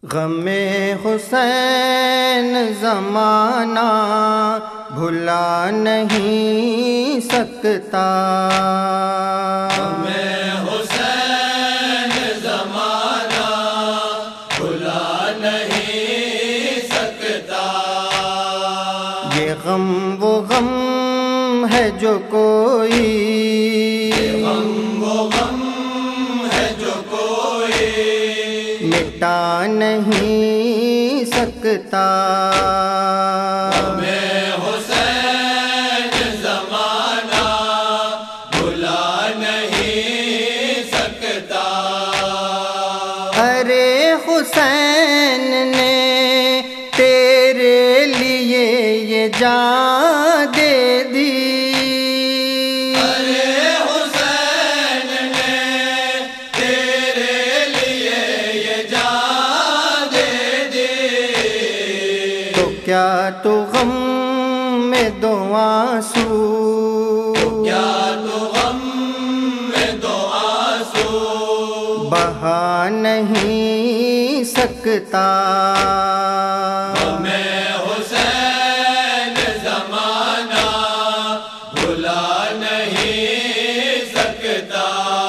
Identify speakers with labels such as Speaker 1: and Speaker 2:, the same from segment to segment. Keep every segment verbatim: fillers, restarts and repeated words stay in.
Speaker 1: غم حسین زمانہ بھلا نہیں سکتا،
Speaker 2: غم حسین زمانہ بھلا نہیں سکتا،
Speaker 1: یہ غم وہ غم ہے جو کوئی،
Speaker 2: غم وہ غم ہے جو کوئی
Speaker 1: مٹا نہیں سکتا،
Speaker 2: غم حسین زمانہ بھلا نہیں سکتا۔
Speaker 1: ارے حسین نے تیرے لیے یہ جان دے دی، کیا تو غم میں دو آنسو،
Speaker 2: کیا تو غم میں دو آنسو
Speaker 1: بہا نہیں سکتا،
Speaker 2: غم حسین زمانہ بھلا نہیں سکتا۔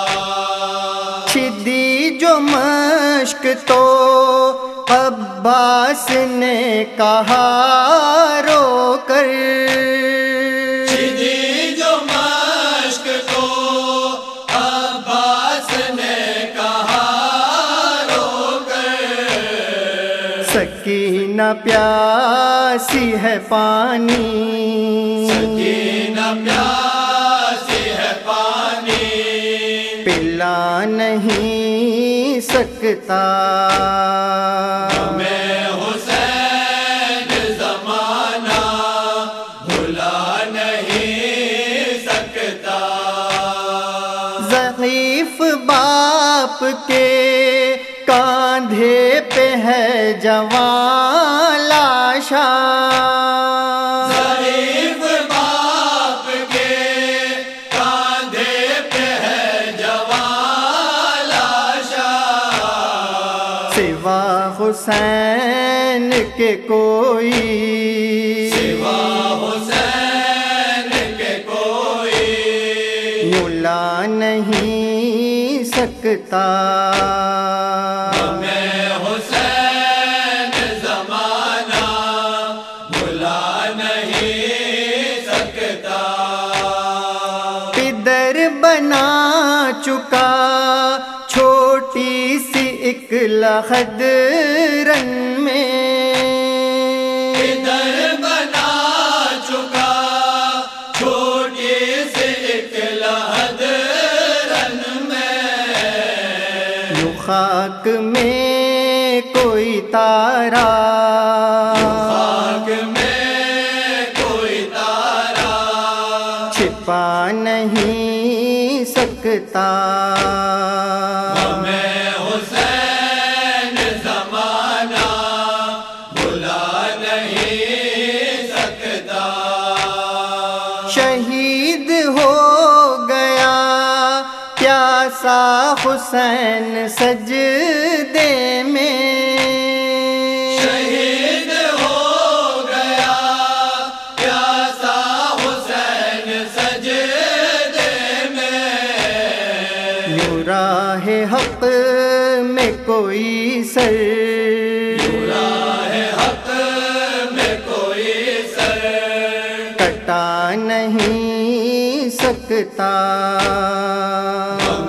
Speaker 1: چھدی جو مشک تو عباس نے کہا رو کر،
Speaker 2: چھدی جو مشک تو عباس نے کہا رو کر،
Speaker 1: سکینہ پیاسی ہے پانی،
Speaker 2: سکینہ پیاسی ہے پانی
Speaker 1: پلا نہیں سکتا،
Speaker 2: غم حسین زمانہ بھلا نہیں سکتا۔
Speaker 1: ضعیف باپ کے کاندھے پہ ہے جوان لاشا،
Speaker 2: ضعیف باپ کے کاندھے پہ ہے جوان لاشا،
Speaker 1: سوا حسین کے کوئی،
Speaker 2: سوا حسین کے کوئی
Speaker 1: یوں لا نہیں سکتا،
Speaker 2: غم حسین زمانہ بھلا نہیں سکتا۔
Speaker 1: پدر بنا چکا چھوٹی سی ایک لحد رن میں،
Speaker 2: پدر بنا چکا چھوٹی سی ایک لحد رن میں،
Speaker 1: یوں خاک میں کوئی تارا،
Speaker 2: خاک میں کوئی تارا
Speaker 1: چھپا نہیں سکتا،
Speaker 2: غم حسین زمانہ بھلا نہیں سکتا۔
Speaker 1: شہید ہو گیا پیاسا حسین سجدے میں،
Speaker 2: شہید ہو گیا پیاسا حسین سجدے میں،
Speaker 1: یوں راہ حق میں کوئی سر،
Speaker 2: راہ حق میں کوئی سر
Speaker 1: کٹا نہیں سکتا،
Speaker 2: غم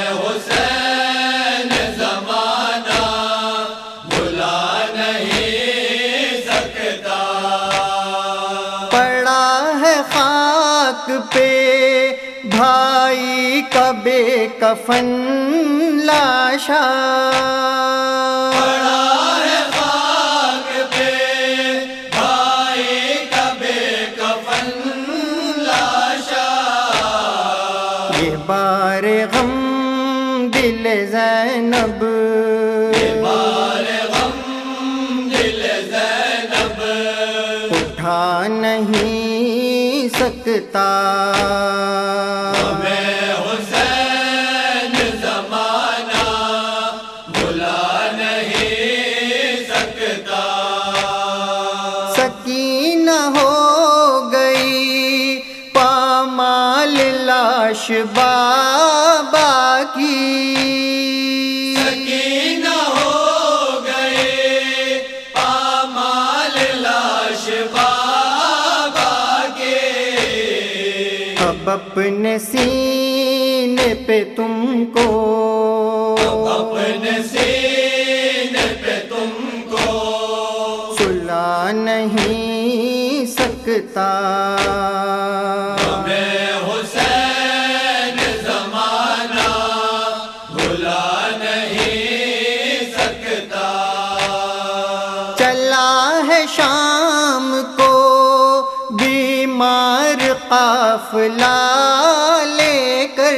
Speaker 2: حسین زمانہ بھلا نہیں سکتا۔
Speaker 1: پڑا ہے خاک پہ بھائی کا بے کفن لاشا،
Speaker 2: پڑا ہے خاک پہ بھائی کا بے کفن لاشا،
Speaker 1: یہ بار غم دل زینب،
Speaker 2: بار غم دل زینب
Speaker 1: اٹھا نہیں سکتا،
Speaker 2: غم حسین زمانہ بھلا نہیں
Speaker 1: لاش بابا کی
Speaker 2: سکینہ ہو گئے پامال لاش بابا کے
Speaker 1: اب اپنے سینے پہ تم کو
Speaker 2: اپنے سینے پہ تم کو
Speaker 1: سلا نہیں سکتا
Speaker 2: ہمیں حسین زمانہ بھلا نہیں سکتا
Speaker 1: چلا ہے شام کو بیمار قافلہ لے کر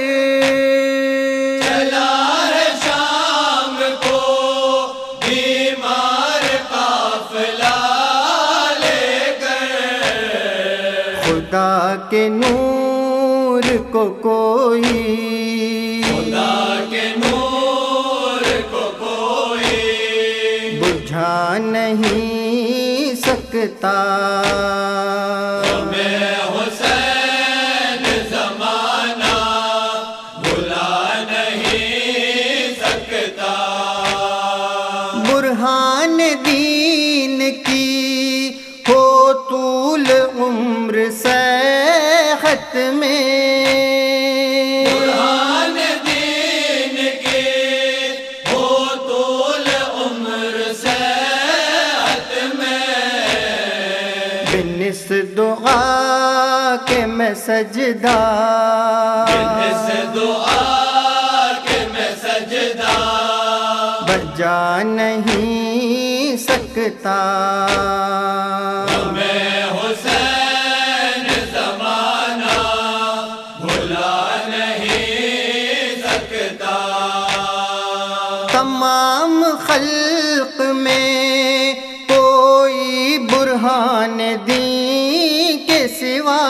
Speaker 2: چلا ہے شام کو بیمار قافلہ لے کر
Speaker 1: خدا کے نور کو کوئی
Speaker 2: خدا کے نور کو کوئی
Speaker 1: بجھا نہیں سکتا
Speaker 2: ہمیں حسین زمانہ بھلا نہیں سکتا
Speaker 1: برہان دین کی ہو طول عمر صحت میں
Speaker 2: برہان دین کے ہو طول عمر صحت میں
Speaker 1: بنس دعا کے میں سجدہ
Speaker 2: اس دعا کے میں سجدہ
Speaker 1: بجا نہیں سکتا
Speaker 2: ہمیں حسین زمانہ بھلا نہیں سکتا
Speaker 1: تمام خلق میں کوئی برہان دین کے سوا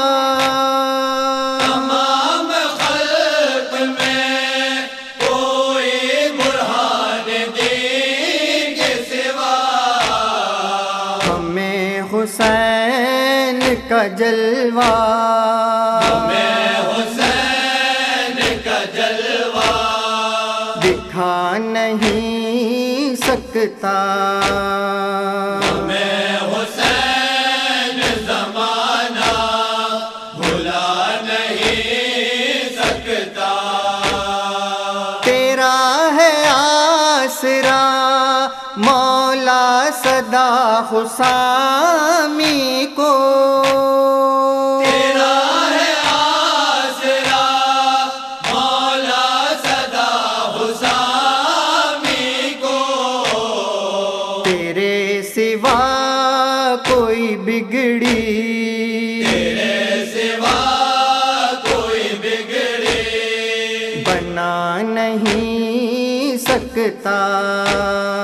Speaker 2: تمام خلق میں کوئی برہان دین کے سوا
Speaker 1: ہمیں حسین کا جلوہ
Speaker 2: ہمیں حسین کا جلوہ
Speaker 1: دکھا نہیں سکتا
Speaker 2: ہمیں حسین زمانہ بھلا نہیں سکتا
Speaker 1: تیرا ہے آسرا مولا صدا حسامی کو
Speaker 2: تیرا ہے آسرا مولا صدا حسامی کو
Speaker 1: تیرے سوا کوئی بگڑی
Speaker 2: تیرے سوا کوئی بگڑی
Speaker 1: بنا نہیں سکتا